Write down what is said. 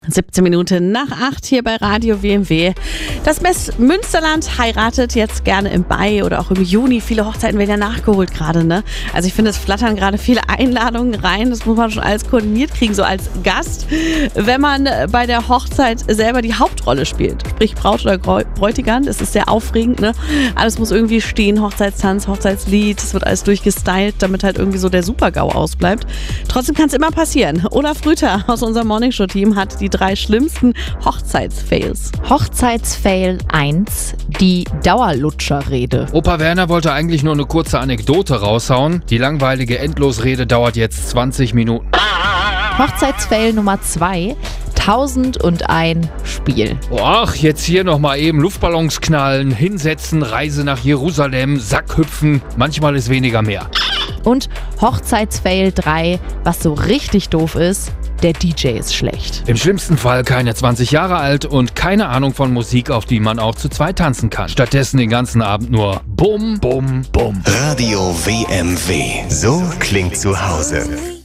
17 Minuten nach 8 hier bei Radio WMW. Das Münsterland heiratet jetzt gerne im Mai oder auch im Juni. Viele Hochzeiten werden ja nachgeholt gerade, ne? Also ich finde, es flattern gerade viele Einladungen rein. Das muss man schon alles koordiniert kriegen, so als Gast. Wenn man bei der Hochzeit selber die Hauptrolle spielt, sprich Braut oder Bräutigam, das ist sehr aufregend, ne? Alles muss irgendwie stehen, Hochzeitstanz, Hochzeitslied, es wird alles durchgestylt, damit halt irgendwie so der Super-GAU ausbleibt. Trotzdem kann es immer passieren. Olaf Rüther aus unserem Morningshow-Team hat die 3 schlimmsten Hochzeitsfails. Hochzeitsfail 1, die Dauerlutscherrede. Opa Werner wollte eigentlich nur eine kurze Anekdote raushauen. Die langweilige Endlosrede dauert jetzt 20 Minuten. Hochzeitsfail Nummer 2, 1001 Spiel. Ach, jetzt hier nochmal eben Luftballons knallen, hinsetzen, Reise nach Jerusalem, Sackhüpfen. Manchmal ist weniger mehr. Und Hochzeitsfail 3, was so richtig doof ist, der DJ ist schlecht. Im schlimmsten Fall keine 20 Jahre alt und keine Ahnung von Musik, auf die man auch zu zweit tanzen kann. Stattdessen den ganzen Abend nur Bum, Bum, Bum. Radio WMW. So klingt zu Hause.